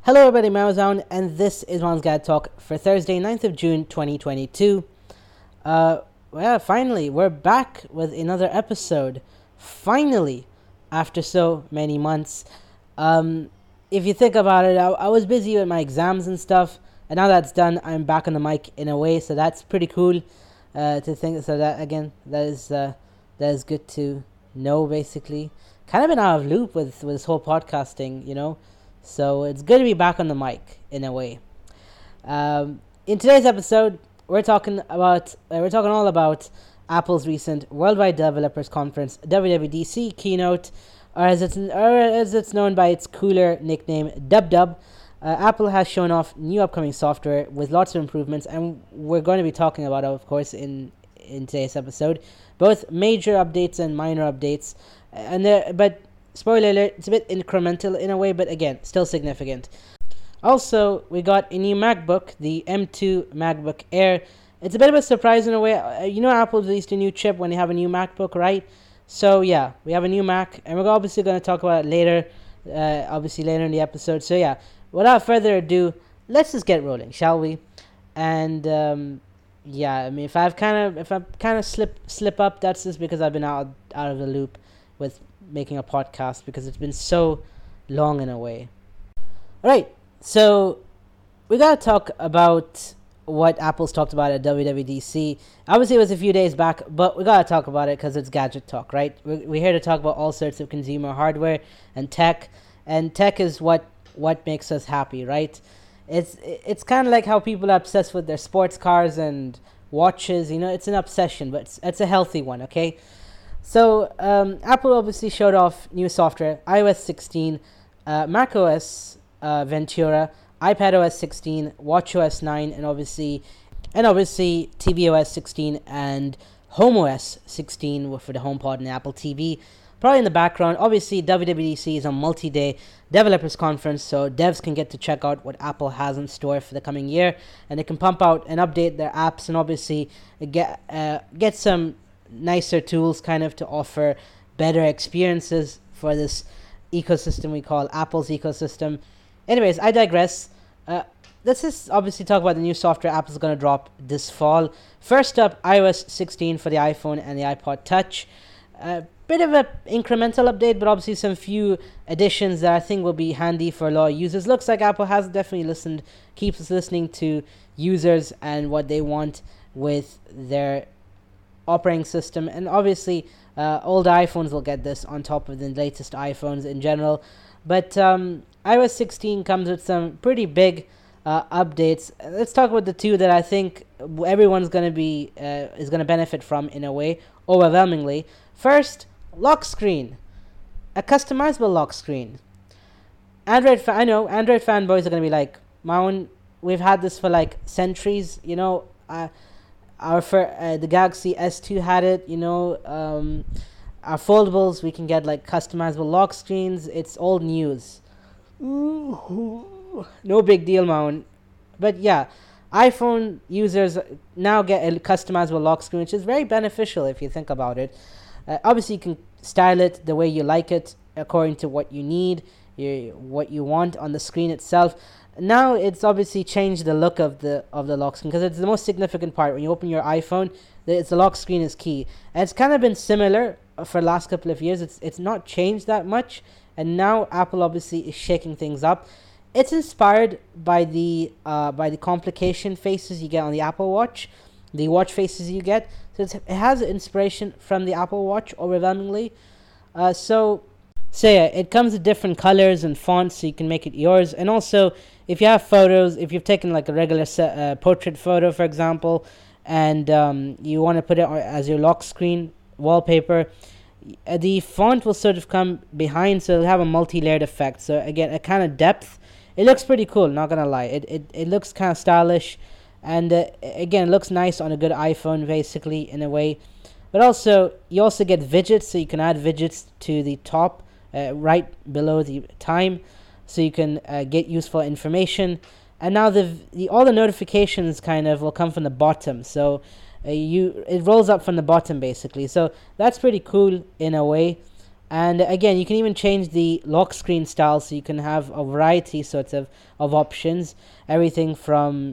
Hello everybody, Maozound, and this is Ron's Guide Talk for Thursday, 9th of June, 2022. Finally, we're back with another episode. Finally, after so many months. If you think about it, I was busy with my exams and stuff, and now that's done, I'm back on the mic in a way, so that's pretty cool to think. So that, again, that is good to know, basically. Kind of been out of loop with this whole podcasting, So it's good to be back on the mic in a way. In today's episode, we're talking all about Apple's recent Worldwide Developers Conference (WWDC) keynote, or as it's known by its cooler nickname, DubDub. Apple has shown off new upcoming software with lots of improvements, and we're going to be talking about it, of course, in today's episode, both major updates and minor updates, but. Spoiler alert, it's a bit incremental in a way, but again, still significant. Also, we got a new MacBook, the M2 MacBook Air. It's a bit of a surprise in a way. Apple released a new chip when they have a new MacBook, right? So yeah, we have a new Mac, and we're obviously going to talk about it later, later in the episode. So yeah, without further ado, let's just get rolling, shall we? And if I kind of slip up, that's just because I've been out of the loop with making a podcast because it's been so long in a way. Alright, so we gotta talk about what Apple's talked about at WWDC. Obviously it was a few days back, but we gotta talk about it because it's gadget talk, right? We're here to talk about all sorts of consumer hardware and tech is what makes us happy, right? It's kind of like how people are obsessed with their sports cars and watches. It's an obsession, but it's a healthy one, okay? So, Apple obviously showed off new software, iOS 16, macOS Ventura, iPadOS 16, watchOS 9, and obviously tvOS 16 and HomeOS 16 for the HomePod and Apple TV. Probably in the background, obviously WWDC is a multi-day developers conference, so devs can get to check out what Apple has in store for the coming year, and they can pump out and update their apps and obviously get some nicer tools kind of to offer better experiences for this ecosystem we call Apple's ecosystem. Anyways, I digress. Let's just obviously talk about the new software Apple's going to drop this fall. First up, iOS 16 for the iPhone and the iPod Touch. Bit of an incremental update, but obviously some few additions that I think will be handy for a lot of users. Looks like Apple has definitely keeps listening to users and what they want with their operating system, and obviously older iPhones will get this on top of the latest iPhones in general, but iOS 16 comes with some pretty big updates. Let's talk about the two that I think everyone's going to benefit from in a way, overwhelmingly. First, lock screen, a customizable lock screen. I know Android fanboys are going to be like, we've had this for like centuries, the Galaxy S2 had it, our foldables, we can get like customizable lock screens. It's old news. Ooh, no big deal, man. But yeah, iPhone users now get a customizable lock screen, which is very beneficial if you think about it. Obviously, you can style it the way you like it, according to what you need, what you want on the screen itself. Now it's obviously changed the look of the lock screen because it's the most significant part. When you open your iPhone, the lock screen is key, and it's kind of been similar for the last couple of years. It's not changed that much, and now Apple obviously is shaking things up. It's inspired by the complication faces you get on the Apple Watch, the watch faces you get. So it has inspiration from the Apple Watch overwhelmingly. So yeah, it comes with different colors and fonts, so you can make it yours. And also, if you have photos, if you've taken like a regular portrait photo, for example, and you want to put it as your lock screen wallpaper, the font will sort of come behind, so it'll have a multi-layered effect. So again, a kind of depth. It looks pretty cool, not gonna lie. It looks kind of stylish, and again, it looks nice on a good iPhone, basically, in a way. But also, you also get widgets, so you can add widgets to the top, right below the time, so you can get useful information. And now all the notifications kind of will come from the bottom, so it rolls up from the bottom basically. So that's pretty cool in a way. And again, you can even change the lock screen style, so you can have a variety sorts of options. Everything from,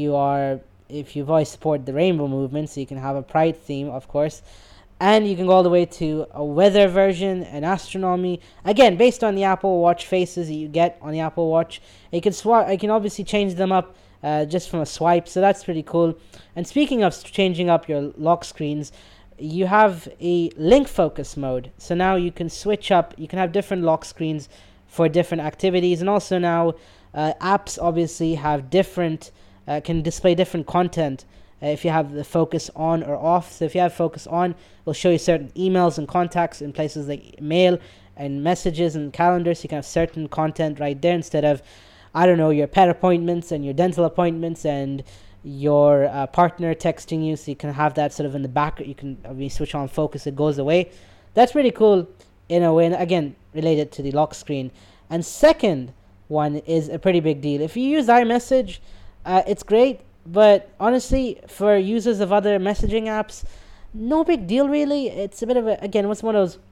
if you've always supported the rainbow movement, so you can have a pride theme, of course. And you can go all the way to a weather version, an astronomy. Again, based on the Apple Watch faces that you get on the Apple Watch. You can swap. I can obviously change them up just from a swipe, so that's pretty cool. And speaking of changing up your lock screens, you have a link focus mode. So now you can switch up. You can have different lock screens for different activities, and also now apps obviously have different can display different content if you have the focus on or off. So if you have focus on, it'll show you certain emails and contacts in places like mail and messages and calendars. So you can have certain content right there instead of, I don't know, your pet appointments and your dental appointments and your partner texting you. So you can have that sort of in the back. You can, when you switch on focus, it goes away. That's pretty cool in a way, and again, related to the lock screen. And second one is a pretty big deal. If you use iMessage, it's great, but honestly, for users of other messaging apps, no big deal really. It's a bit of a, again, what's one of those,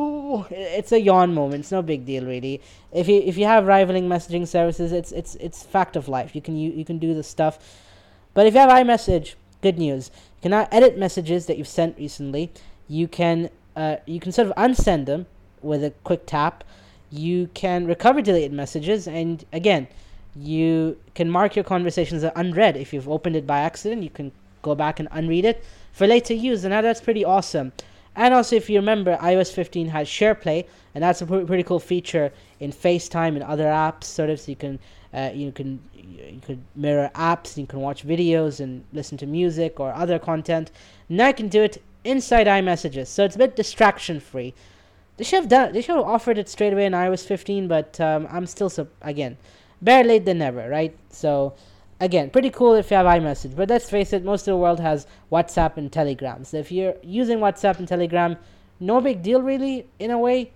it's a yawn moment. It's no big deal really. If you have rivaling messaging services, it's fact of life. You can do this stuff. But if you have iMessage, good news. You can now edit messages that you've sent recently. You can sort of unsend them with a quick tap. You can recover deleted messages, and again, you can mark your conversations as unread. If you've opened it by accident, you can go back and unread it for later use, and now that's pretty awesome. And also, if you remember, iOS 15 has SharePlay, and that's a pretty cool feature in FaceTime and other apps, sort of. So you could mirror apps, you can watch videos and listen to music or other content. Now you can do it inside iMessages, so it's a bit distraction free. They should have offered it straight away in iOS 15, but I'm still again, better late than never, right? So again, pretty cool if you have iMessage. But let's face it, most of the world has WhatsApp and Telegram. So if you're using WhatsApp and Telegram, no big deal really, in a way.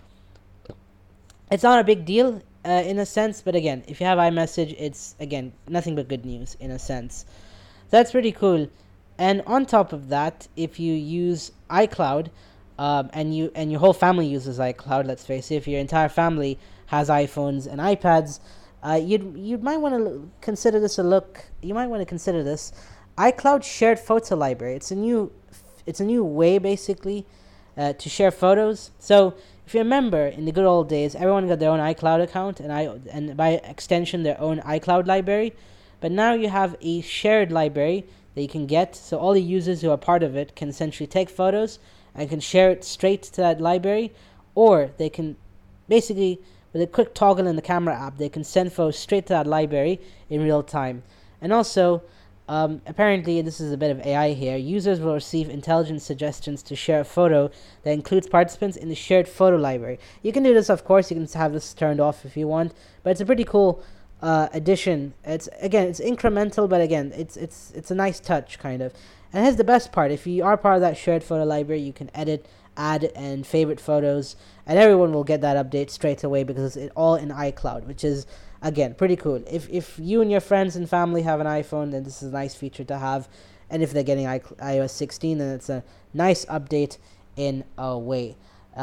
It's not a big deal in a sense, but again, if you have iMessage, it's, again, nothing but good news in a sense. That's pretty cool. And on top of that, if you use iCloud, and your whole family uses iCloud, let's face it, if your entire family has iPhones and iPads, you might want to consider this a look. You might want to consider this iCloud shared photo library. It's a new way basically to share photos. So if you remember, in the good old days, everyone got their own iCloud account and by extension their own iCloud library. But now you have a shared library that you can get. So all the users who are part of it can essentially take photos and can share it straight to that library, or they can basically, with a quick toggle in the camera app, they can send photos straight to that library in real time. And also, apparently, this is a bit of AI here, users will receive intelligent suggestions to share a photo that includes participants in the shared photo library. You can do this, of course, you can have this turned off if you want, but it's a pretty cool addition. It's incremental, but again, it's a nice touch, kind of. And here's the best part: if you are part of that shared photo library, you can edit, add, and favorite photos, and everyone will get that update straight away because it's all in iCloud, which is, again, pretty cool. If you and your friends and family have an iPhone, then this is a nice feature to have. And if they're getting iOS 16, then it's a nice update in a way.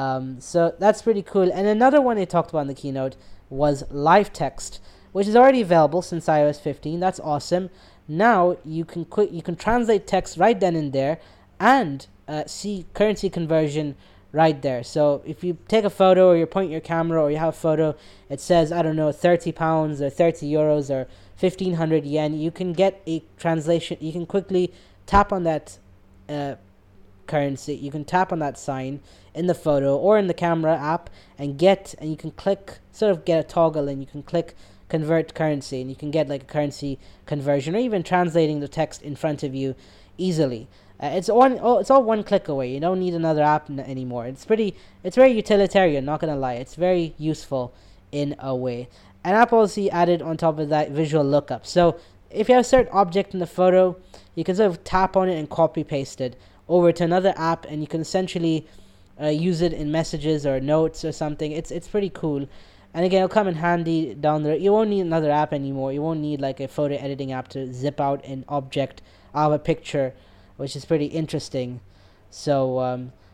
So that's pretty cool. And another one they talked about in the keynote was live text, which is already available since iOS 15. That's awesome. Now you can translate text right then and there, and see currency conversion right there. So if you take a photo, or you point your camera, or you have a photo, it says, I don't know, 30 pounds or 30 euros or 1500 yen, you can get a translation. You can quickly tap on that currency. You can tap on that sign in the photo or in the camera app and you can click, sort of get a toggle, and you can click convert currency, and you can get like a currency conversion, or even translating the text in front of you easily. It's all one click away. You don't need another app anymore. It's very utilitarian, not gonna lie. It's very useful in a way. And Apple also added on top of that visual lookup. So if you have a certain object in the photo, you can sort of tap on it and copy paste it over to another app, and you can essentially use it in messages or notes or something. It's pretty cool. And again, it'll come in handy down the road. You won't need another app anymore. You won't need like a photo editing app to zip out an object out of a picture, which is pretty interesting. So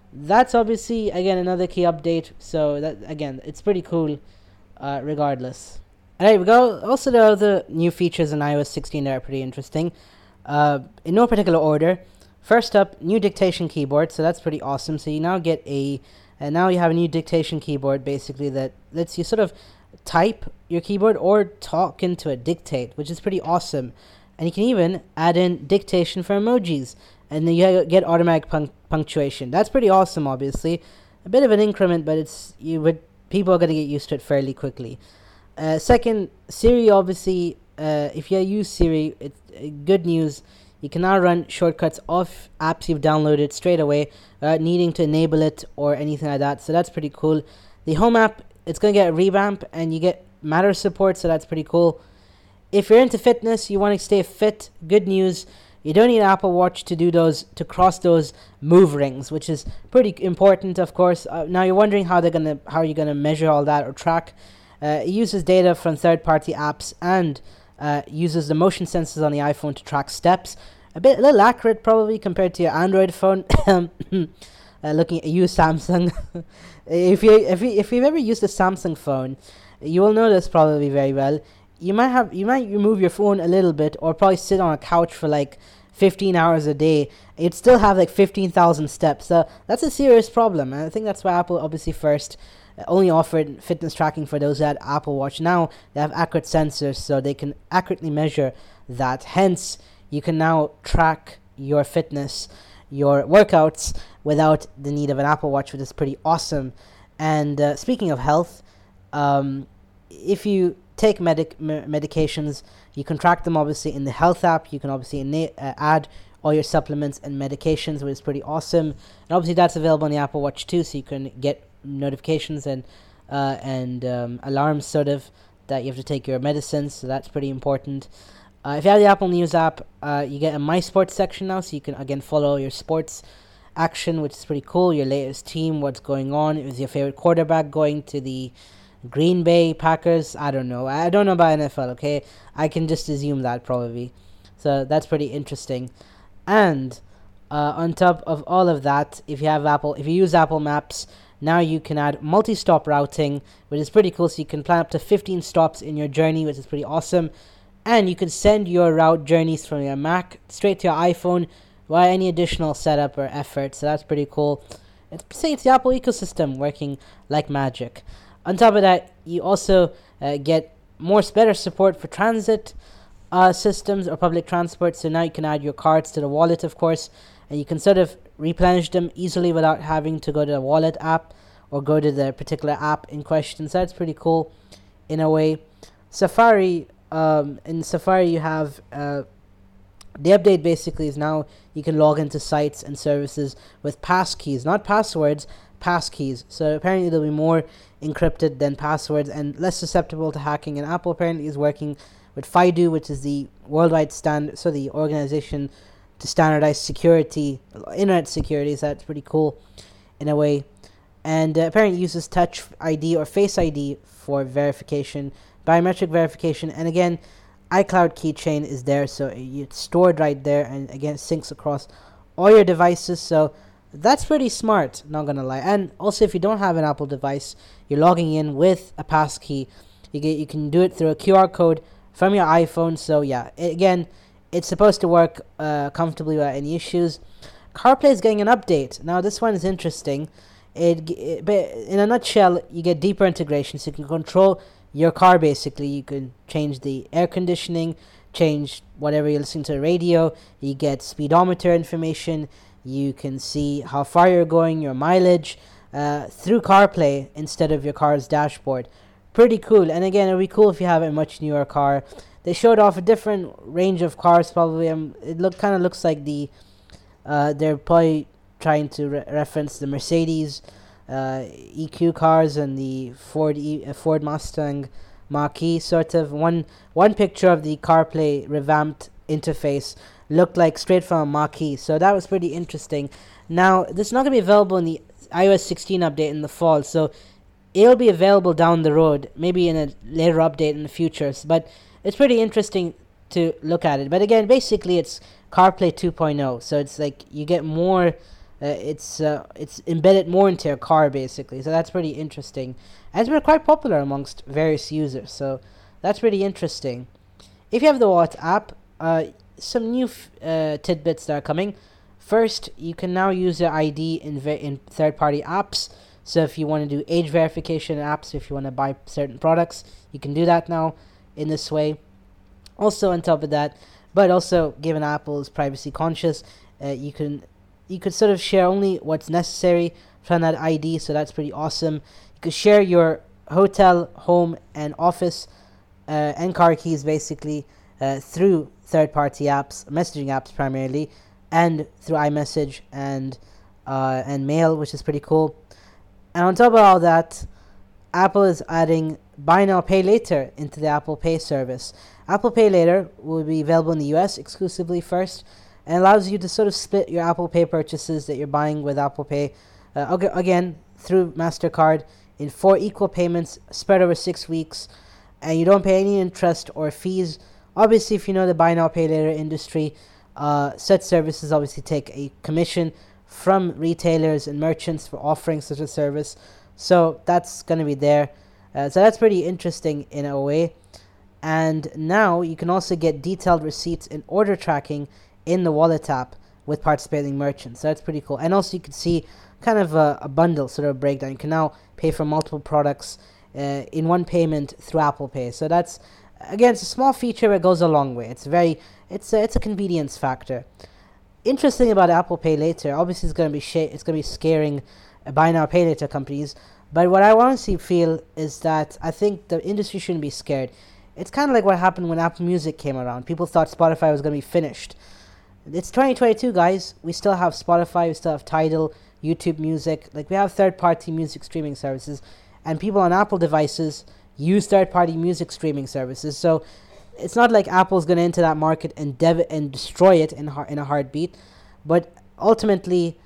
that's obviously again another key update. So that again, it's pretty cool, regardless. Alright, we go. Also, the other new features in iOS 16 that are pretty interesting. In no particular order. First up, new dictation keyboard. So that's pretty awesome. So you now get now you have a new dictation keyboard basically that lets you sort of type your keyboard or talk into a dictate, which is pretty awesome. And you can even add in dictation for emojis, and then you get automatic punctuation. That's pretty awesome. Obviously, a bit of an increment, but people are going to get used to it fairly quickly. Second, Siri, obviously, if you use Siri, it's good news. You can now run shortcuts off apps you've downloaded straight away without needing to enable it or anything like that. So that's pretty cool. The Home app, it's going to get a revamp, and you get Matter support, so that's pretty cool. If you're into fitness, you want to stay fit, good news. You don't need an Apple Watch to cross those move rings, which is pretty important, of course. Now you're wondering how you're gonna measure all that or track. It uses data from third-party apps and uses the motion sensors on the iPhone to track steps. A little accurate probably compared to your Android phone. Looking at you, Samsung. if you've ever used a Samsung phone, you will know this probably very well. You might remove your phone a little bit, or probably sit on a couch for like 15 hours a day. You'd still have like 15,000 steps. So that's a serious problem. And I think that's why Apple obviously first only offered fitness tracking for those that had Apple Watch. Now they have accurate sensors, so they can accurately measure that. Hence, you can now track your fitness, your workouts, without the need of an Apple Watch, which is pretty awesome. And speaking of health, if you take medications, you can track them obviously in the Health app. You can obviously add all your supplements and medications, which is pretty awesome. And obviously that's available on the Apple Watch too, so you can get notifications and alarms sort of that you have to take your medicines, so that's pretty important. If you have the Apple News app, you get a My Sports section now, so you can again follow your sports action, which is pretty cool. Your latest team, what's going on. Is your favorite quarterback going to the Green Bay Packers? I don't know about NFL, okay? I can just assume that probably. So that's pretty interesting. And on top of all of that, if you use Apple Maps, now you can add multi-stop routing, which is pretty cool. So you can plan up to 15 stops in your journey, which is pretty awesome. And you can send your route journeys from your Mac straight to your iPhone without any additional setup or effort. So that's pretty cool. It's the Apple ecosystem working like magic. On top of that, you also get better support for transit systems or public transport. So now you can add your cards to the wallet, of course, and you can sort of replenish them easily without having to go to the wallet app or go to the particular app in question. So that's pretty cool in a way. Safari, in Safari you have the update basically is now you can log into sites and services with passkeys, not passwords, passkeys. So apparently they'll be more encrypted than passwords and less susceptible to hacking. And Apple apparently is working with FIDO, which is the worldwide standard, so the organization to standardize security, internet security. So that's pretty cool in a way. And apparently uses Touch ID or Face ID for verification, biometric verification. And again, iCloud keychain is there, so it's stored right there, and again it syncs across all your devices. So that's pretty smart, not gonna lie. And also, if you don't have an Apple device, you're logging in with a passkey. You can do it through a QR code from your iPhone. So yeah, again, it's supposed to work comfortably without any issues. CarPlay is getting an update. Now this one is interesting. But in a nutshell, you get deeper integration, so you can control your car basically. You can change the air conditioning, change whatever you're listening to the radio. You get speedometer information. You can see how far you're going, your mileage, through CarPlay instead of your car's dashboard. Pretty cool. And again, it'll be cool if you have a much newer car. They showed off a different range of cars probably. It looks like they're probably trying to reference the Mercedes EQ cars and the Ford Mustang Mach-E sort of. One picture of the CarPlay revamped interface looked like straight from a Mach-E, so that was pretty interesting. Now, this is not going to be available in the iOS 16 update in the fall, so it'll be available down the road, maybe in a later update in the future, but it's pretty interesting to look at it. But again, basically it's CarPlay 2.0, so it's like you get more it's embedded more into your car basically. So that's pretty interesting, and it's been quite popular amongst various users. So that's pretty interesting. If you have the Wallet app, some new tidbits that are coming. First, you can now use your ID in third-party apps. So if you want to do age verification in apps, if you want to buy certain products, you can do that now in this way. Also, on top of that, but also given Apple is privacy conscious, you could sort of share only what's necessary from that ID. So that's pretty awesome. You could share your hotel, home, and office and car keys basically through third-party apps, messaging apps primarily, and through iMessage and Mail, which is pretty cool. And on top of all that, Apple is adding Buy Now Pay Later into the Apple Pay service. Apple Pay Later will be available in the US exclusively first, and allows you to sort of split your Apple Pay purchases that you're buying with Apple Pay, again, through MasterCard in 4 equal payments spread over 6 weeks, and you don't pay any interest or fees. Obviously, if you know the Buy Now Pay Later industry, such services obviously take a commission from retailers and merchants for offering such a service. So that's going to be there. So that's pretty interesting in a way. And now you can also get detailed receipts and order tracking in the Wallet app with participating merchants. So that's pretty cool. And also you can see kind of a bundle sort of breakdown. You can now pay for multiple products in one payment through Apple Pay. So that's, again, it's a small feature, but it goes a long way. It's a convenience factor. Interesting about Apple Pay Later, obviously it's going to be scaring Buy Now Pay Later companies, but what I honestly feel is that I think the industry shouldn't be scared. It's kind of like what happened when Apple Music came around. People thought Spotify was going to be finished. It's 2022, guys. We still have Spotify, we still have Tidal, YouTube Music. Like, we have third-party music streaming services, and people on Apple devices use third-party music streaming services. So it's not like Apple's going to enter that market and destroy it in a heartbeat. But ultimately,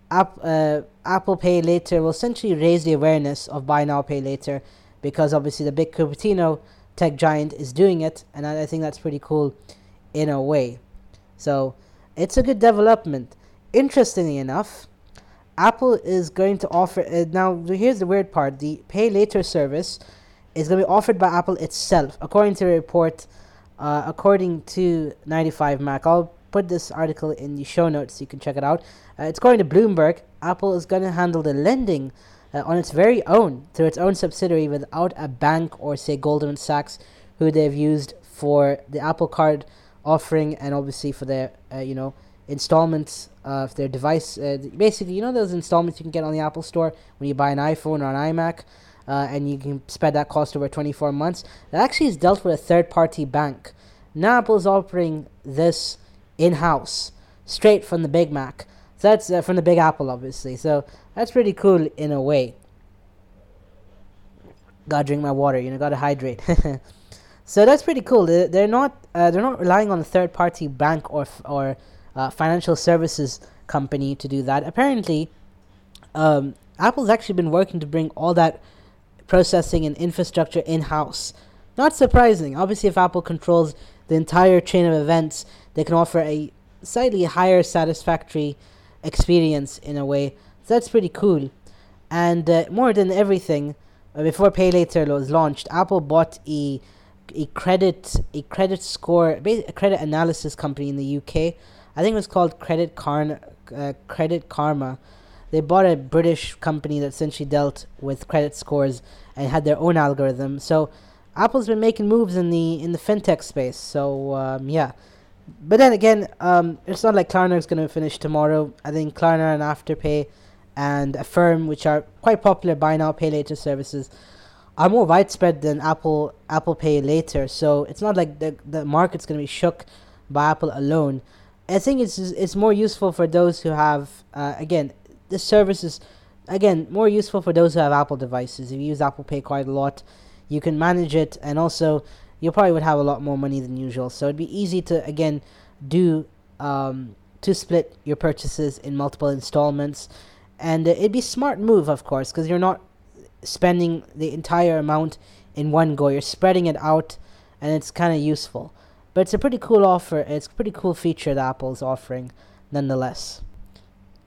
Apple Pay Later will essentially raise the awareness of Buy Now Pay Later, because obviously the big Cupertino tech giant is doing it, and I think that's pretty cool in a way. So it's a good development. Interestingly enough, Apple is going to offer now here's the weird part: the Pay Later service is going to be offered by Apple itself, according to a report, according to 95Mac. I'll put this article in the show notes so you can check it out. It's according to Bloomberg. Apple is going to handle the lending on its very own, through its own subsidiary, without a bank or, say, Goldman Sachs, who they've used for the Apple Card offering, and obviously for their, installments of their device. Basically, those installments you can get on the Apple Store when you buy an iPhone or an iMac, and you can spread that cost over 24 months. That actually is dealt with a third-party bank. Now Apple is offering this in-house, straight from the Big Mac. So that's from the Big Apple, obviously. So that's pretty cool in a way. Gotta drink my water, gotta hydrate. So that's pretty cool. They're not relying on a third-party bank or financial services company to do that. Apparently, Apple's actually been working to bring all that processing and infrastructure in-house. Not surprising. Obviously, if Apple controls the entire chain of events, they can offer a slightly higher satisfactory experience in a way. So that's pretty cool. And more than everything, before Pay Later was launched, Apple bought a credit score, a credit analysis company in the UK. I think it was called Credit Karma. They bought a British company that essentially dealt with credit scores and had their own algorithm. So Apple's been making moves in the fintech space. So yeah. But then again, it's not like Klarna is going to finish tomorrow. I think Klarna and Afterpay and Affirm, which are quite popular Buy Now Pay Later services, are more widespread than Apple Pay Later. So it's not like the market's going to be shook by Apple alone. I think it's more useful for those who have this service is more useful for those who have Apple devices. If you use Apple Pay quite a lot, you can manage it, and also you probably would have a lot more money than usual. So it'd be easy to do to split your purchases in multiple installments, and it'd be a smart move, of course, because you're not spending the entire amount in one go. You're spreading it out, and it's kind of useful. But it's a pretty cool offer. It's a pretty cool feature that Apple's offering, nonetheless.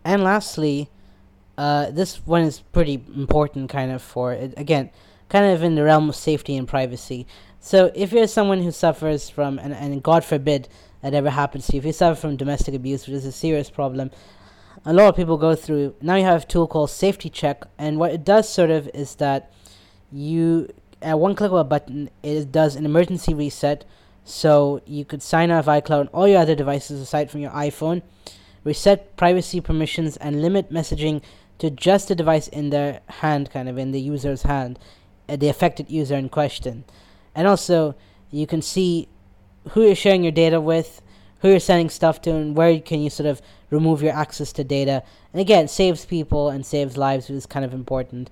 And lastly, this one is pretty important, kind of for it again, kind of in the realm of safety and privacy. So if you're someone who suffers from, and God forbid that ever happens to you, if you suffer from domestic abuse, which is a serious problem, a lot of people go through. Now you have a tool called Safety Check, and what it does sort of is that you, at one click of a button, it does an emergency reset. So you could sign out of iCloud on all your other devices aside from your iPhone, reset privacy permissions, and limit messaging to just the device in their hand, kind of in the user's hand, the affected user in question. And also, you can see who you're sharing your data with, who you're sending stuff to, and where can you sort of remove your access to data. And again, it saves people and saves lives, which is kind of important.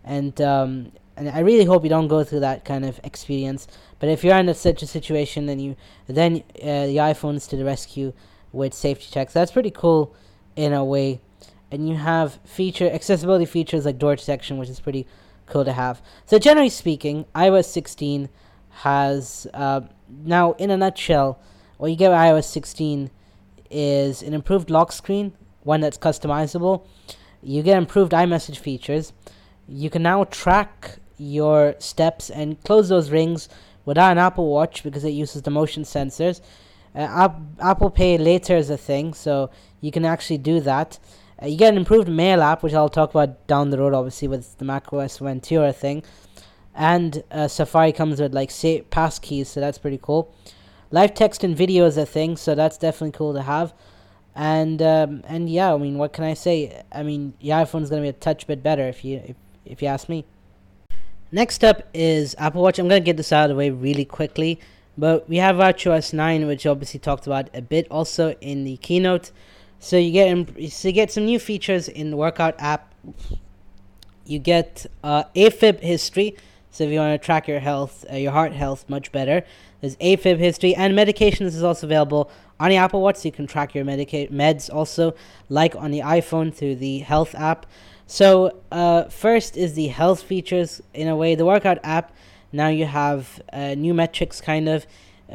And I really hope you don't go through that kind of experience. But if you're in such a situation, then the iPhone's to the rescue with Safety Checks. That's pretty cool in a way. And you have accessibility features like door detection, which is pretty cool to have. So generally speaking, iOS 16 has, now in a nutshell, what you get with iOS 16 is an improved lock screen, one that's customizable. You get improved iMessage features. You can now track your steps and close those rings without an Apple Watch because it uses the motion sensors. Apple Pay later is a thing, so you can actually do that. You get an improved Mail app, which I'll talk about down the road, obviously, with the macOS Ventura thing. And Safari comes with, like, passkeys, so that's pretty cool. Live text and video is a thing, so that's definitely cool to have. And yeah, I mean, what can I say? I mean, the iPhone's going to be a touch bit better if you ask me. Next up is Apple Watch. I'm going to get this out of the way really quickly. But we have WatchOS 9, which obviously talked about a bit also in the keynote. So you get some new features in the workout app. You get AFib history. So if you want to track your health, your heart health much better, there's AFib history. And medications is also available on the Apple Watch, so you can track your meds also, like on the iPhone through the health app. So first is the health features. In a way, the workout app, now you have new metrics, kind of.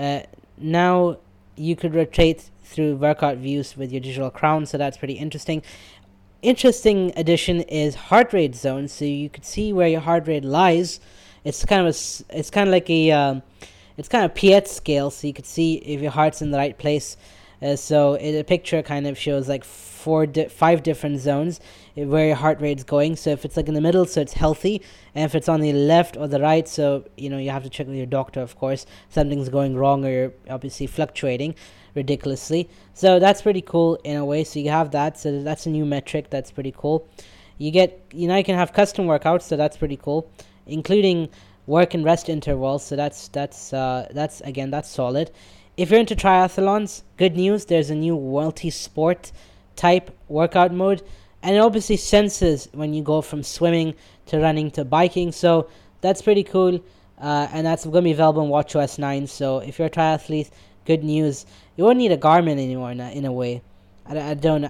Now you could rotate through workout views with your digital crown, so that's pretty interesting. Interesting addition is heart rate zone, so you could see where your heart rate lies. It's kind of like a Piet scale, so you could see if your heart's in the right place. So a picture kind of shows like 5 different zones where your heart rate's going. So if it's like in the middle, so it's healthy, and if it's on the left or the right, so you have to check with your doctor, of course, something's going wrong or you're obviously fluctuating ridiculously. So that's pretty cool in a way. So you have that. So that's a new metric. That's pretty cool. You can have custom workouts. So that's pretty cool, including work and rest intervals. So that's solid. If you're into triathlons, good news. There's a new multi-sport type workout mode, and it obviously senses when you go from swimming to running to biking. So that's pretty cool, and that's going to be available in WatchOS 9. So if you're a triathlete, good news. You won't need a Garmin anymore. In a way, I don't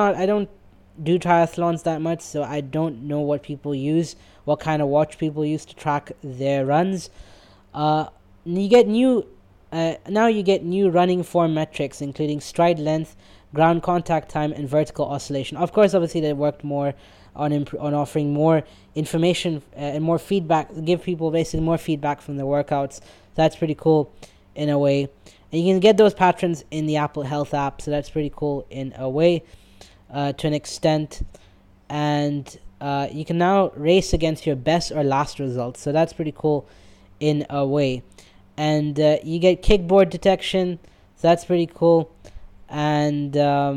do triathlons that much, so I don't know what kind of watch people use to track their runs. Now you get new running form metrics, including stride length, ground contact time, and vertical oscillation. Of course, obviously, they worked more on offering more information and more feedback, give people basically more feedback from their workouts. That's pretty cool in a way. And you can get those patterns in the Apple Health app, so that's pretty cool in a way, to an extent. And you can now race against your best or last results, so that's pretty cool in a way. And you get kickboard detection, so that's pretty cool. And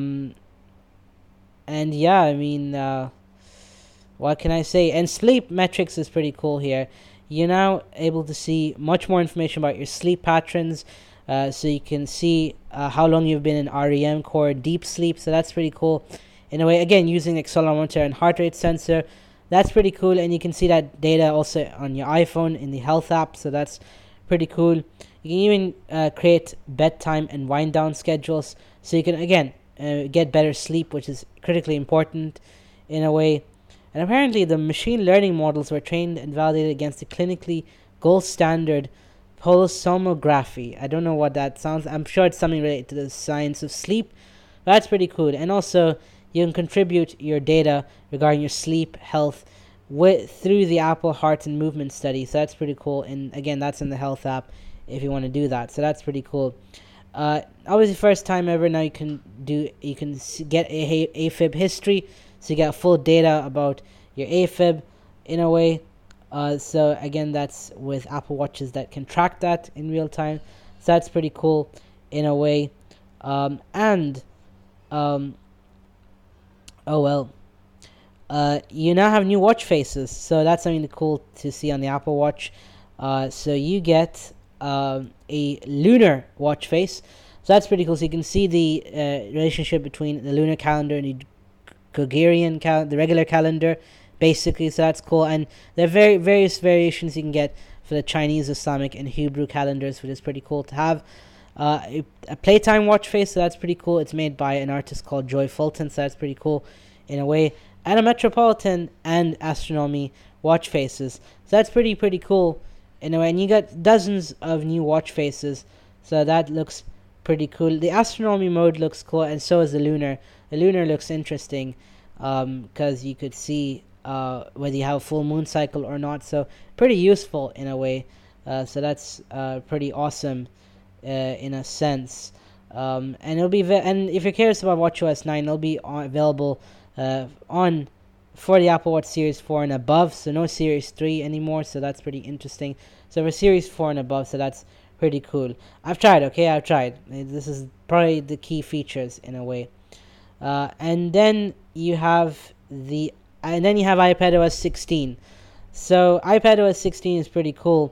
yeah, I mean, what can I say? And sleep metrics is pretty cool here. You're now able to see much more information about your sleep patterns, so you can see how long you've been in REM core deep sleep, so that's pretty cool in a way. Again, using accelerometer and heart rate sensor, that's pretty cool. And you can see that data also on your iPhone in the health app, so that's pretty cool. You can even create bedtime and wind down schedules, so you can again get better sleep, which is critically important in a way. And apparently the machine learning models were trained and validated against the clinically gold standard polysomnography. I don't know what that sounds. I'm sure it's something related to the science of sleep. But that's pretty cool. And also you can contribute your data regarding your sleep, health, through the Apple Heart and Movement Study. So that's pretty cool. And again, that's in the Health app if you want to do that. So that's pretty cool. Obviously, first time ever. Now you can get AFib history, so you get full data about your AFib in a way. So again, that's with Apple Watches that can track that in real time. So that's pretty cool in a way. And oh well. You now have new watch faces, so that's something cool to see on the Apple Watch. So you get a lunar watch face, so that's pretty cool. So you can see the relationship between the lunar calendar and the Gregorian the regular calendar, basically. So that's cool, and there are various variations you can get for the Chinese, Islamic, and Hebrew calendars, which is pretty cool to have. A playtime watch face, so that's pretty cool. It's made by an artist called Joy Fulton, so that's pretty cool in a way. And a Metropolitan and Astronomy watch faces, so that's pretty cool in a way. And you got dozens of new watch faces, so that looks pretty cool. The Astronomy mode looks cool, and so is the lunar. The lunar looks interesting because you could see whether you have a full moon cycle or not, so pretty useful in a way. So that's pretty awesome in a sense. And it'll be and if you're curious about WatchOS 9, it'll be available for the Apple Watch Series 4 and above, so no Series 3 anymore, so that's pretty interesting. So for Series 4 and above, so that's pretty cool. I've tried. This is probably the key features in a way. And then you have iPadOS 16. So iPadOS 16 is pretty cool.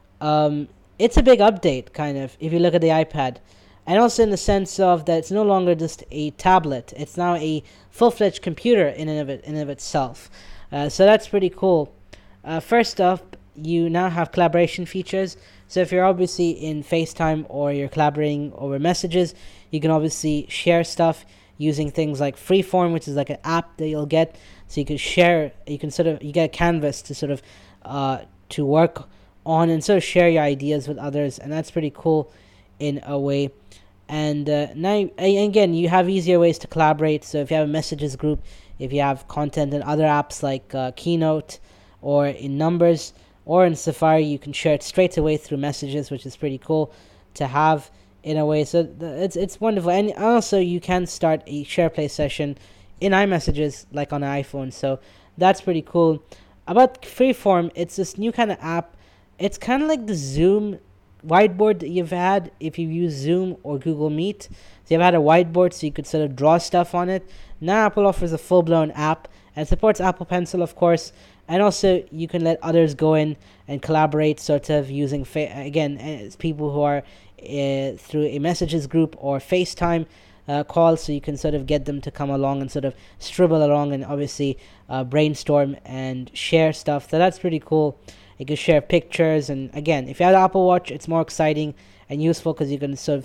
It's a big update, kind of, if you look at the iPad. And also in the sense of that it's no longer just a tablet. It's now a full-fledged computer in and of itself. So that's pretty cool. First off, you now have collaboration features. So if you're obviously in FaceTime or you're collaborating over messages, you can obviously share stuff using things like Freeform, which is like an app that you'll get. So you can share, you get a canvas to sort of to work on and sort of share your ideas with others. And that's pretty cool in a way. And now, again, you have easier ways to collaborate. So if you have a messages group, if you have content in other apps like Keynote or in Numbers or in Safari, you can share it straight away through messages, which is pretty cool to have in a way. So it's wonderful. And also you can start a SharePlay session in iMessages like on an iPhone. So that's pretty cool. About Freeform, it's this new kind of app. It's kind of like the Zoom whiteboard that you've had if you use Zoom or Google Meet. So you've had a whiteboard so you could sort of draw stuff on it. Now Apple offers a full-blown app and supports Apple Pencil, of course, and also you can let others go in and collaborate sort of using again, it's people who are through a messages group or FaceTime call, so you can sort of get them to come along and sort of scribble along and obviously brainstorm and share stuff. So that's pretty cool. You can share pictures, and again, if you have an Apple Watch, it's more exciting and useful because you can sort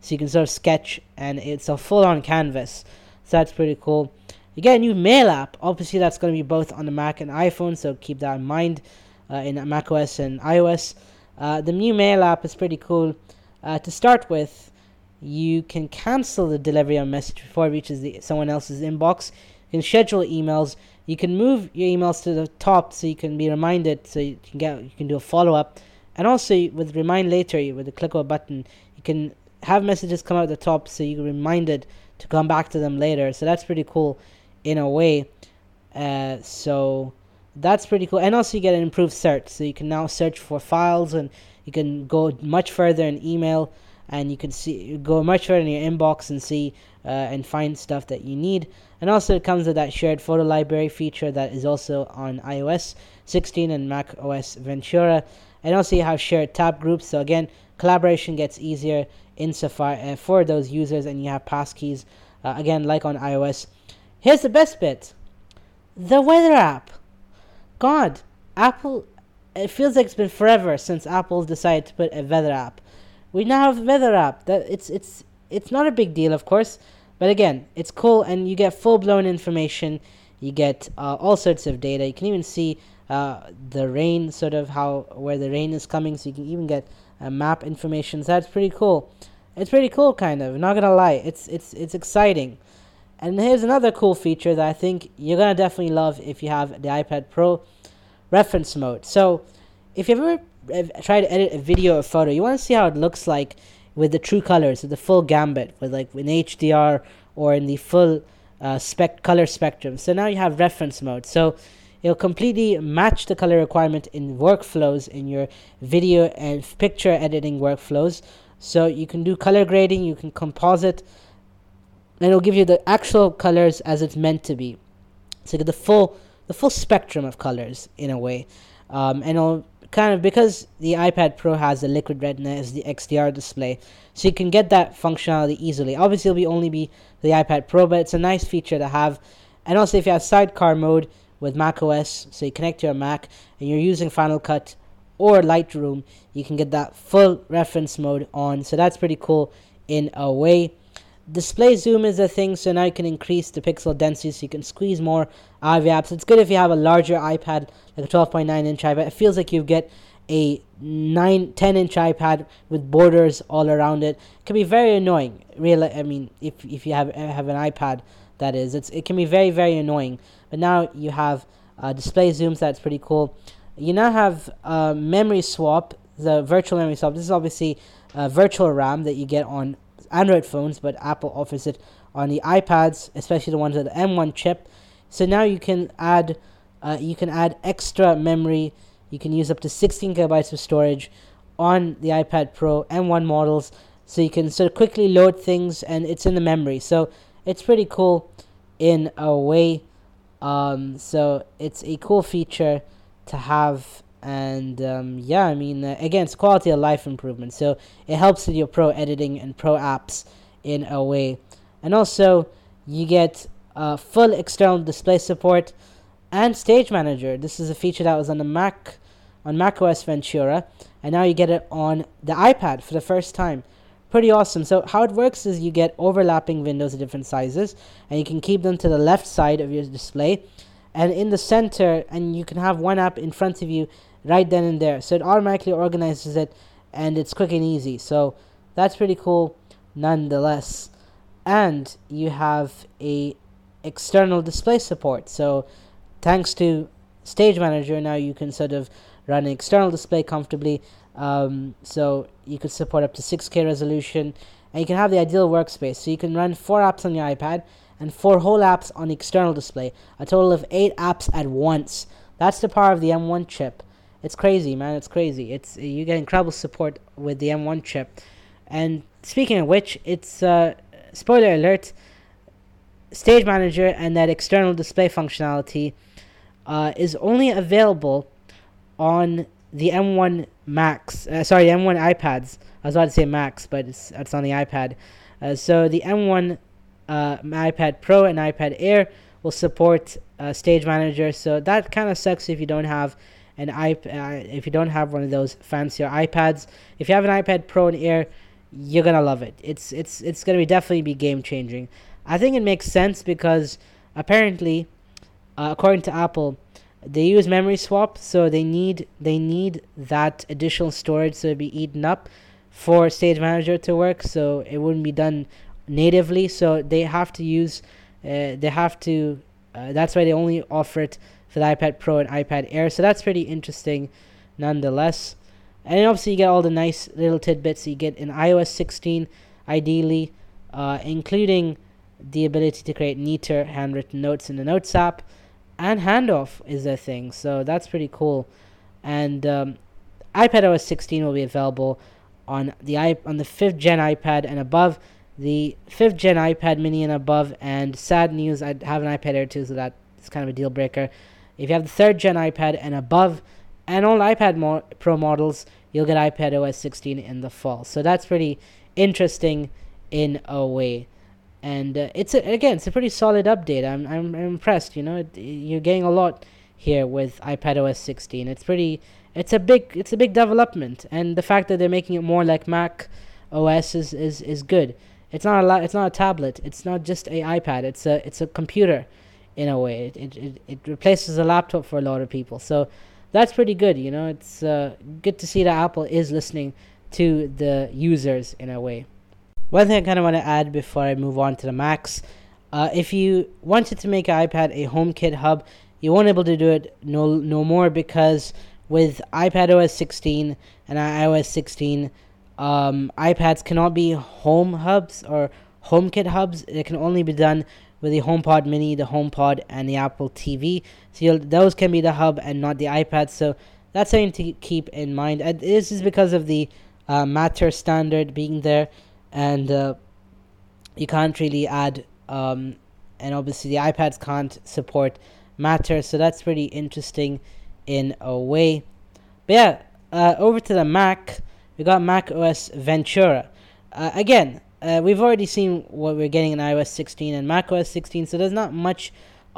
of sketch, and it's a full-on canvas. So that's pretty cool. You get a new Mail app. Obviously, that's going to be both on the Mac and iPhone, so keep that in mind in macOS and iOS. The new Mail app is pretty cool. To start with, you can cancel the delivery of a message before it reaches someone else's inbox. You can schedule emails. You can move your emails to the top so you can be reminded, so you can do a follow-up. And also with Remind Later, with the click of a button, you can have messages come out at the top so you're reminded to come back to them later. So that's pretty cool in a way. So that's pretty cool. And also you get an improved search. So you can now search for files, and you can go much further in email, and you can go much further in your inbox and see and find stuff that you need. And also it comes with that shared photo library feature that is also on iOS 16 and Mac OS Ventura. And also you have shared tab groups. So again, collaboration gets easier in Safari for those users, and you have passkeys again like on iOS. Here's the best bit: the weather app. God, Apple. It feels like it's been forever since Apple decided to put a weather app. We now have a weather app. That it's not a big deal, of course. But again, it's cool, and you get full-blown information. You get all sorts of data. You can even see the rain, sort of where the rain is coming. So you can even get map information. So that's pretty cool. It's pretty cool, kind of. Not gonna lie, it's exciting. And here's another cool feature that I think you're gonna definitely love if you have the iPad Pro: reference mode. So if you've ever tried to edit a video or photo, you want to see how it looks like with the true colors, with the full gambit, with like in HDR or in the full color spectrum. So now you have reference mode. So it'll completely match the color requirement in workflows, in your video and picture editing workflows. So you can do color grading, you can composite, and it'll give you the actual colors as it's meant to be. So you get the full spectrum of colors in a way. And it'll kind of, because the iPad Pro has the Liquid Retina as the XDR display, so you can get that functionality easily. Obviously, it'll only be the iPad Pro, but it's a nice feature to have. And also, if you have sidecar mode with macOS, so you connect to your Mac and you're using Final Cut or Lightroom, you can get that full reference mode on. So that's pretty cool in a way. Display zoom is a thing, so now you can increase the pixel density, so you can squeeze more out of your apps. It's good if you have a larger iPad, like a 12.9 inch iPad. It feels like you get a 10 inch iPad with borders all around it. It can be very annoying. Really, I mean, if you have an iPad, that is, it can be very, very annoying. But now you have display zooms. That's pretty cool. You now have memory swap, the virtual memory swap. This is obviously virtual RAM that you get on Android phones, but Apple offers it on the iPads, especially the ones with the M1 chip. So now you can add extra memory. You can use up to 16 gigabytes of storage on the iPad Pro M1 models, so you can sort of quickly load things, and it's in the memory. So it's pretty cool in a way. So it's a cool feature to have. And again, it's quality of life improvement, so it helps with your pro editing and pro apps in a way. And also you get full external display support and Stage Manager. This is a feature that was on macOS Ventura, and now you get it on the iPad for the first time. Pretty awesome. So how it works is you get overlapping windows of different sizes, and you can keep them to the left side of your display and in the center, and you can have one app in front of you right then and there. So it automatically organizes it, and it's quick and easy. So that's pretty cool nonetheless. And you have a external display support. So thanks to Stage Manager, now you can sort of run an external display comfortably. So you could support up to 6K resolution, and you can have the ideal workspace. So you can run 4 apps on your iPad and 4 whole apps on the external display, a total of 8 apps at once. That's the power of the M1 chip. It's crazy, man. It's crazy. You get incredible support with the M1 chip. And speaking of which, it's spoiler alert, Stage Manager and that external display functionality is only available on the M1 Max. M1 iPads. I was about to say Max, but it's on the iPad. So the M1 iPad Pro and iPad Air will support Stage Manager. So that kind of sucks if you don't have if you don't have one of those fancier iPads. If you have an iPad Pro and Air, you're gonna love it. It's gonna definitely be game changing. I think it makes sense because apparently, according to Apple, they use memory swap, so they need that additional storage to be eaten up for Stage Manager to work. So it wouldn't be done natively. So they have to use that's why they only offer it for the iPad Pro and iPad Air. So that's pretty interesting nonetheless. And obviously you get all the nice little tidbits you get in iOS 16, ideally, including the ability to create neater handwritten notes in the Notes app, and handoff is a thing. So that's pretty cool. And iPadOS 16 will be available on the 5th gen iPad and above, the 5th gen iPad mini and above. And sad news, I have an iPad Air 2, so that's kind of a deal breaker. If you have the 3rd gen iPad and above, and all iPad Pro models, you'll get iPadOS 16 in the fall. So that's pretty interesting in a way. And it's a pretty solid update. I'm impressed. You're getting a lot here with iPadOS 16. It's a big development, and the fact that they're making it more like Mac OS is good. It's not a tablet. It's not just a iPad. It's a computer in a way. It replaces a laptop for a lot of people. So that's pretty good. It's good to see that Apple is listening to the users in a way. One thing I kind of want to add before I move on to the Macs, If you wanted to make an iPad a HomeKit hub, you won't be able to do it no more, because with iPad OS 16 and iOS 16, iPads cannot be home hubs or HomeKit hubs. It can only be done with the HomePod Mini, the HomePod, and the Apple TV. So those can be the hub and not the iPad. So that's something to keep in mind. And this is because of the Matter standard being there, and you can't really add, and obviously the iPads can't support Matter. So that's pretty interesting in a way. But yeah, over to the Mac. We got Mac OS Ventura. Again, we've already seen what we're getting in iOS 16 and Mac OS 16, so there's not much,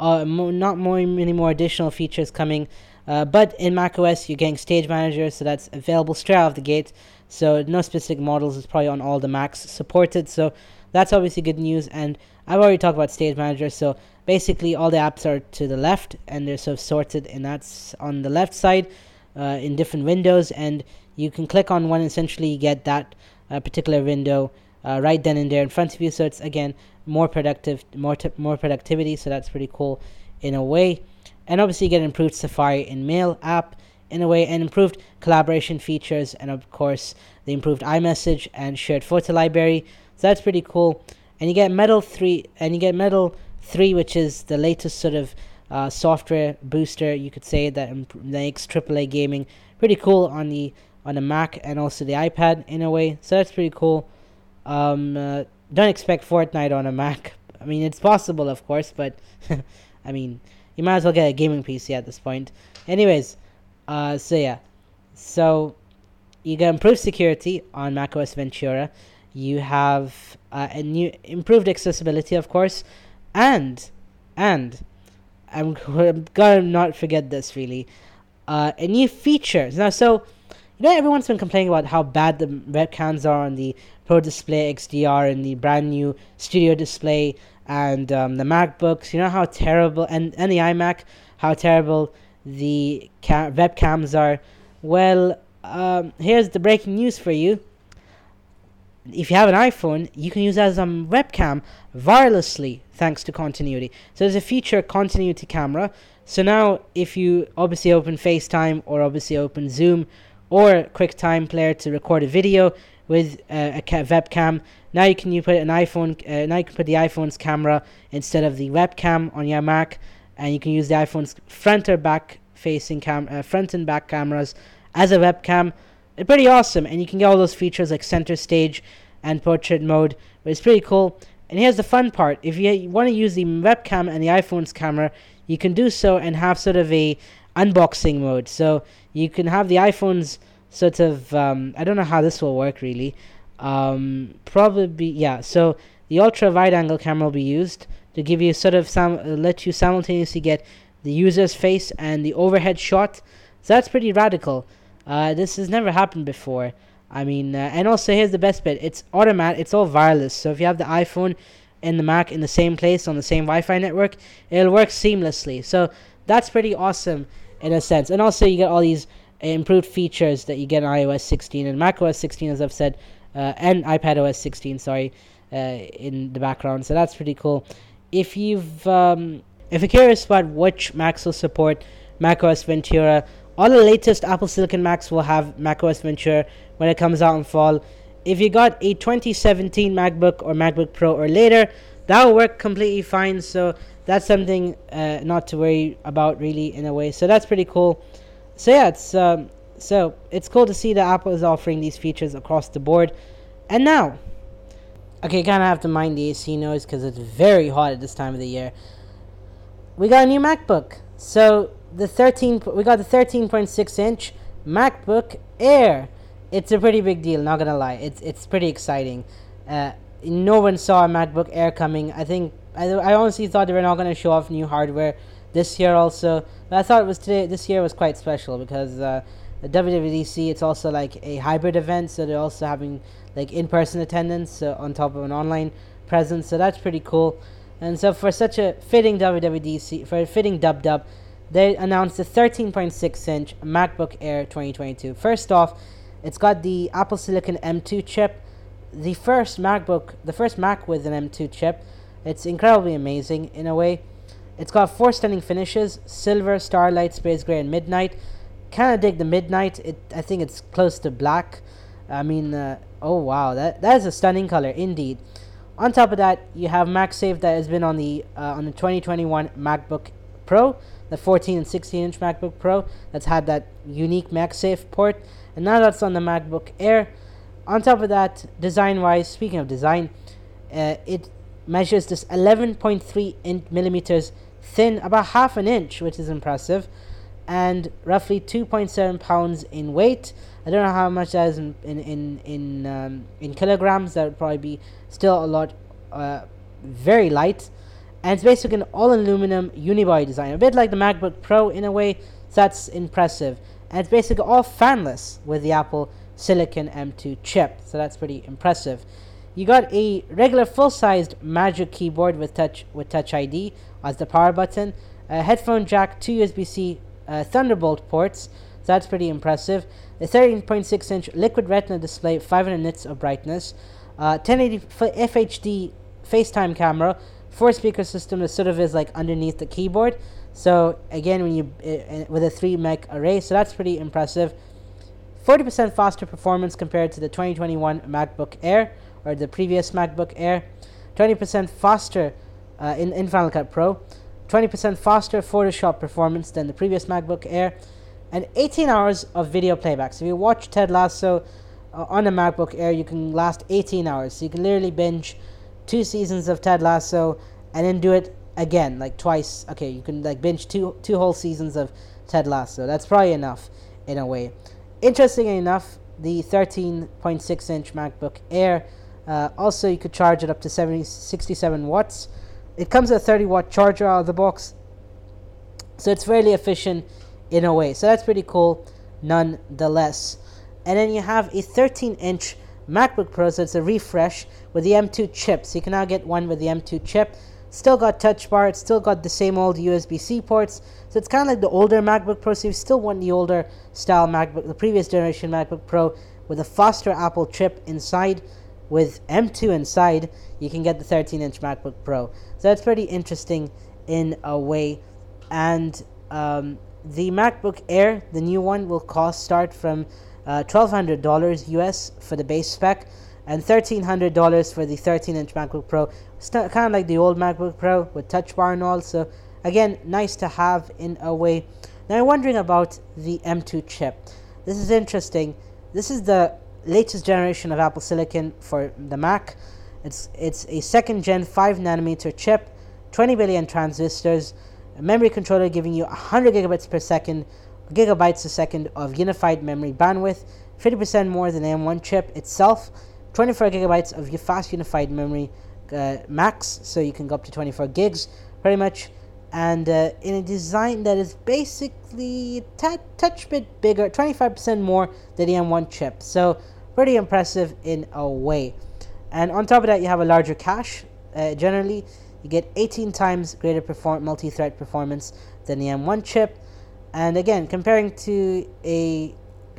many more additional features coming. But in Mac OS, you're getting Stage Manager, so that's available straight out of the gate. So no specific models is probably on all the Macs supported. So that's obviously good news. And I've already talked about Stage Manager. So basically, all the apps are to the left, and they're sort of sorted, and that's on the left side in different windows. And you can click on one, and essentially get that particular window right then and there in front of you. So it's again more productive, more productivity. So that's pretty cool in a way. And obviously you get improved Safari in Mail app in a way, and improved collaboration features, and of course the improved iMessage and shared photo library. So that's pretty cool. And you get Metal 3, which is the latest sort of software booster, you could say, that makes AAA gaming pretty cool on the Mac and also the iPad in a way. So that's pretty cool. Don't expect Fortnite on a Mac. I mean, it's possible, of course, but I mean, you might as well get a gaming PC at this point. Anyways, so yeah. So you get improved security on macOS Ventura. You have a new improved accessibility, of course, and I'm gonna not forget this really. A new features now. So everyone's been complaining about how bad the webcams are on the Pro Display XDR and the brand new Studio Display and the MacBooks. You know how terrible, and the iMac, how terrible the webcams are. Well, here's the breaking news for you. If you have an iPhone, you can use it as a webcam wirelessly thanks to Continuity. So there's a feature, Continuity Camera. So now if you obviously open FaceTime or obviously open Zoom or QuickTime Player to record a video with a webcam, now you can put an iPhone. Now you can put the iPhone's camera instead of the webcam on your Mac, and you can use the iPhone's front or back facing front and back cameras as a webcam. It's pretty awesome, and you can get all those features like center stage and portrait mode, but it's pretty cool. And here's the fun part: if you want to use the webcam and the iPhone's camera, you can do so and have sort of a unboxing mode. So you can have the iPhone's sort of I don't know how this will work really. Probably yeah. So the ultra wide angle camera will be used to give you sort of let you simultaneously get the user's face and the overhead shot. So that's pretty radical. This has never happened before. I mean, and also here's the best bit: it's automatic. It's all wireless. So if you have the iPhone and the Mac in the same place on the same Wi-Fi network, it'll work seamlessly. So that's pretty awesome in a sense. And also you get all these improved features that you get on iOS 16 and macOS 16, as I've said, and iPadOS 16. In the background. So that's pretty cool. If you're curious about which Macs will support macOS Ventura, all the latest Apple Silicon Macs will have macOS Ventura when it comes out in fall. If you got a 2017 MacBook or MacBook Pro or later, that will work completely fine. So that's something not to worry about really in a way. So that's pretty cool. So yeah, it's cool to see that Apple is offering these features across the board. And now, okay, you kind of have to mind the AC noise because it's very hot at this time of the year. We got a new MacBook. So we got the 13.6 inch MacBook Air. It's a pretty big deal, not gonna lie. It's pretty exciting. No one saw a MacBook Air coming. I honestly thought they were not gonna show off new hardware this year also. But I thought this year was quite special because the WWDC, it's also like a hybrid event, so they're also having like in-person attendance on top of an online presence. So that's pretty cool. And so for such a fitting WWDC, for a fitting dub, they announced the 13.6 inch MacBook Air 2022. First off, it's got the Apple Silicon M2 chip, the first Mac with an M2 chip. It's incredibly amazing in a way. It's got 4 stunning finishes: silver, starlight, space gray, and midnight. Kind of dig the midnight. I think it's close to black. I mean, oh wow, that is a stunning color indeed. On top of that, you have MagSafe that has been on the 2021 MacBook Pro, the 14 and 16-inch MacBook Pro. That's had that unique MagSafe port, and now that's on the MacBook Air. On top of that, design-wise, speaking of design, it measures this 11.3 millimeters thin, about half an inch, which is impressive, and roughly 2.7 pounds in weight. I don't know how much that is in kilograms. That would probably be still a lot, very light. And it's basically an all-aluminum unibody design, a bit like the MacBook Pro in a way. So that's impressive. And it's basically all fanless with the Apple Silicon M2 chip. So that's pretty impressive. You got a regular full-sized Magic Keyboard with Touch ID as the power button, a headphone jack, 2 USB-C Thunderbolt ports. So that's pretty impressive. A 13.6-inch Liquid Retina display, 500 nits of brightness, 1080 FHD FaceTime camera, 4-speaker system that sort of is like underneath the keyboard. So again, when you with a 3 meg array, so that's pretty impressive. 40% faster performance compared to the 2021 MacBook Air or the previous MacBook Air. 20% faster in Final Cut Pro. 20% faster Photoshop performance than the previous MacBook Air. And 18 hours of video playback. So if you watch Ted Lasso on a MacBook Air, you can last 18 hours. So you can literally binge 2 seasons of Ted Lasso and then do it again, like twice. Okay, you can like binge two whole seasons of Ted Lasso. That's probably enough in a way. Interestingly enough, the 13.6-inch MacBook Air, also you could charge it up to 67 watts. It comes with a 30-watt charger out of the box, so it's fairly efficient in a way. So that's pretty cool nonetheless. And then you have a 13-inch MacBook Pro, so it's a refresh with the M2 chip. So you can now get one with the M2 chip. Still got Touch Bar, it's still got the same old USB-C ports. So it's kind of like the older MacBook Pro. So if you still want the older style MacBook, the previous generation MacBook Pro with a faster Apple chip inside, with M2 inside, you can get the 13-inch MacBook Pro. So that's pretty interesting in a way. And the MacBook Air, the new one, will start from $1,200 US for the base spec, and $1,300 for the 13-inch MacBook Pro. It's kind of like the old MacBook Pro with Touch Bar and all. So again, nice to have in a way. Now I'm wondering about the M2 chip. This is interesting. This is the latest generation of Apple Silicon for the Mac. It's a second gen 5nm chip, 20 billion transistors, a memory controller giving you 100 gigabytes a second of unified memory bandwidth, 50% more than the M1 chip itself, 24 gigabytes of fast unified memory max, so you can go up to 24 gigs pretty much, and in a design that is basically a touch bit bigger, 25% more than the M1 chip. So pretty impressive in a way. And on top of that, you have a larger cache. Generally, you get 18 times greater multi-thread performance than the M1 chip. And again, comparing to a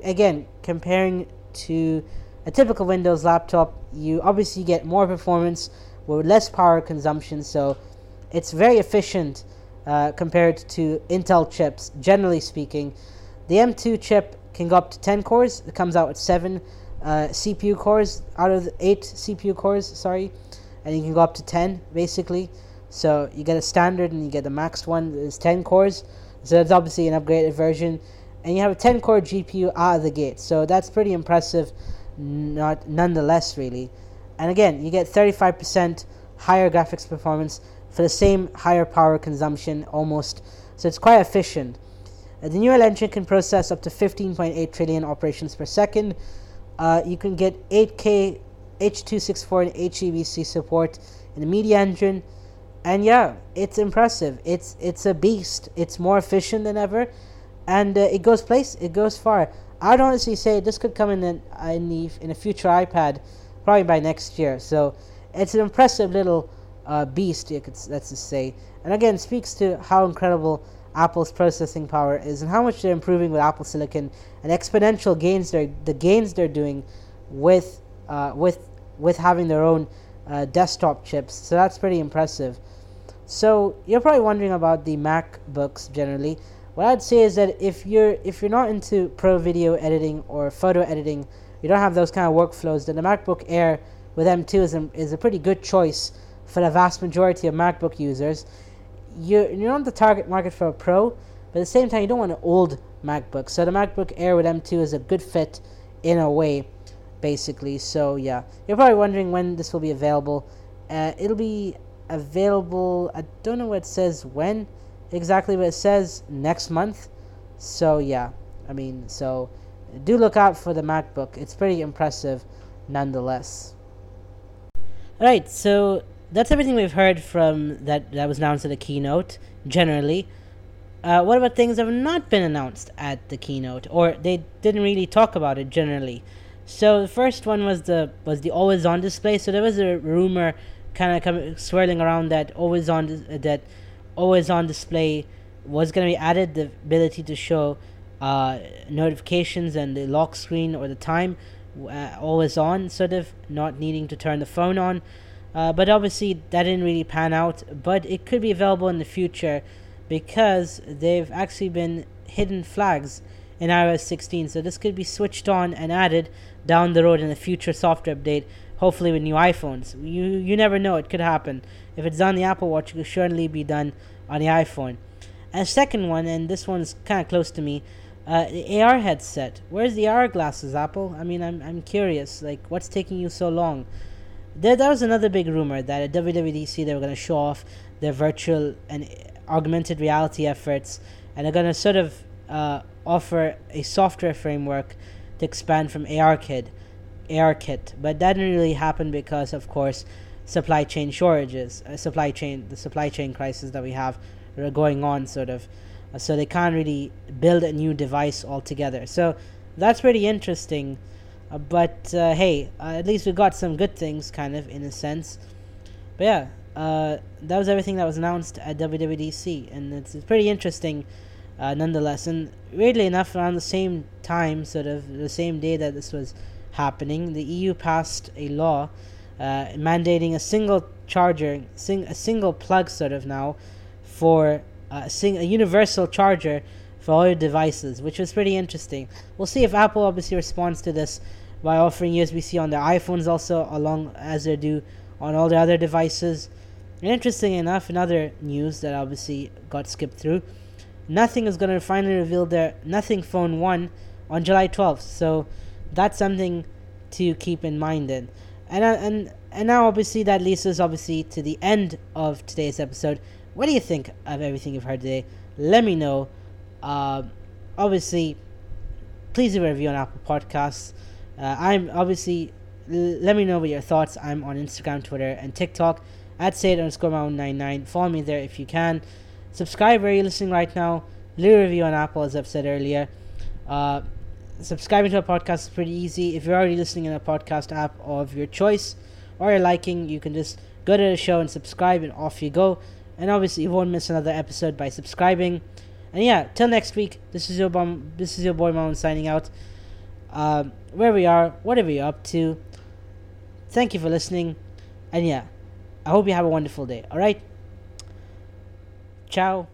typical Windows laptop, you obviously get more performance with less power consumption. So it's very efficient compared to Intel chips, generally speaking. The M2 chip can go up to 10 cores. It comes out with 7 CPU cores out of the 8 CPU cores, and you can go up to 10 basically. So you get a standard and you get the max one is 10 cores. So it's obviously an upgraded version, and you have a 10-core GPU out of the gate. So that's pretty impressive, nonetheless, really. And again, you get 35% higher graphics performance for the same higher power consumption almost. So it's quite efficient. The neural engine can process up to 15.8 trillion operations per second. You can get 8K H.264 and HEVC support in the Media Engine. And yeah, it's impressive. It's a beast. It's more efficient than ever, and it goes far. I'd honestly say this could come in a future iPad, probably by next year. So it's an impressive little beast, let's just say. And again, speaks to how incredible Apple's processing power is and how much they're improving with Apple Silicon and exponential gains. The gains they're doing with having their own desktop chips, so that's pretty impressive. So you're probably wondering about the MacBooks generally. What I'd say is that if you're not into pro video editing or photo editing, you don't have those kind of workflows, then the MacBook Air with M2 is a pretty good choice for the vast majority of MacBook users. You're not the target market for a pro, but at the same time you don't want an old MacBook. So the MacBook Air with M2 is a good fit in a way, basically. So yeah, you're probably wondering when this will be available. It'll be available, I don't know what it says when exactly, but it says next month. So yeah, so do look out for the MacBook. It's pretty impressive nonetheless. Alright, so that's everything we've heard from that was announced at the keynote generally. What about things that have not been announced at the keynote, or they didn't really talk about it generally? So the first one was the always on display. So there was a rumor kind of swirling around that always on display was going to be added, the ability to show notifications and the lock screen or the time always on, sort of not needing to turn the phone on. But obviously that didn't really pan out, but it could be available in the future because they've actually been hidden flags in iOS 16, so this could be switched on and added down the road in a future software update, hopefully with new iPhones. You never know, it could happen. If it's on the Apple Watch, it could surely be done on the iPhone. And the second one, and this one's kind of close to me, the AR headset. Where's the AR glasses, Apple? I'm curious, like, what's taking you so long? There was another big rumor that at WWDC they were going to show off their virtual and augmented reality efforts, and they're going to sort of offer a software framework to expand from ARKit, but that didn't really happen because, of course, supply chain shortages, the supply chain crisis that we have going on, sort of. So they can't really build a new device altogether. So that's pretty interesting. But hey, at least we got some good things, kind of, in a sense. But yeah, that was everything that was announced at WWDC, and it's pretty interesting nonetheless. And weirdly enough, around the same time, sort of the same day that this was happening, the EU passed a law mandating a single charger, a single plug, sort of now, for a universal charger for all your devices, which was pretty interesting. We'll see if Apple obviously responds to this by offering USB-C on their iPhones also, along as they do on all their other devices. And interesting enough, in other news that obviously got skipped through, Nothing is going to finally reveal their Nothing Phone 1 on July 12th. So that's something to keep in mind then. And now obviously that leads us obviously to the end of today's episode. What do you think of everything you've heard today? Let me know. Obviously, please leave a review on Apple Podcasts. I'm obviously, let me know what your thoughts. I'm on Instagram, Twitter, and TikTok at Sayyid_Maun99. Follow me there if you can. Subscribe where you're listening right now. Leave a review on Apple, as I've said earlier. Subscribing to a podcast is pretty easy. If you're already listening in a podcast app of your choice or you're liking, you can just go to the show and subscribe, and off you go. And obviously you won't miss another episode by subscribing. And yeah, till next week, this is your boy Maun signing out. Where we are, whatever you're up to, thank you for listening. And yeah, I hope you have a wonderful day. Alright? Ciao.